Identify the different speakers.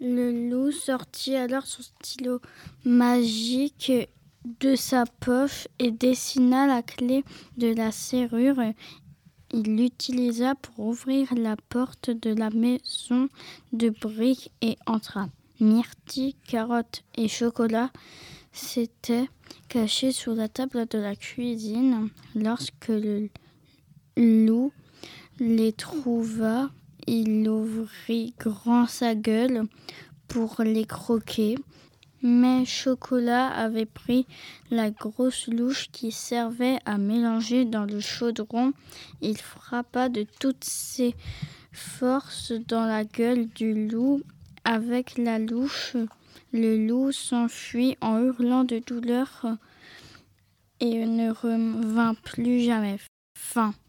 Speaker 1: Le loup sortit alors son stylo magique de sa poche et dessina la clé de la serrure. Il l'utilisa pour ouvrir la porte de la maison de briques et entra. Myrtille, Carotte et Chocolat s'étaient cachés sous la table de la cuisine. Lorsque le loup les trouva, il ouvrit grand sa gueule pour les croquer. Mais Chocolat avait pris la grosse louche qui servait à mélanger dans le chaudron. Il frappa de toutes ses forces dans la gueule du loup avec la louche. Le loup s'enfuit en hurlant de douleur et ne revint plus jamais. Fin.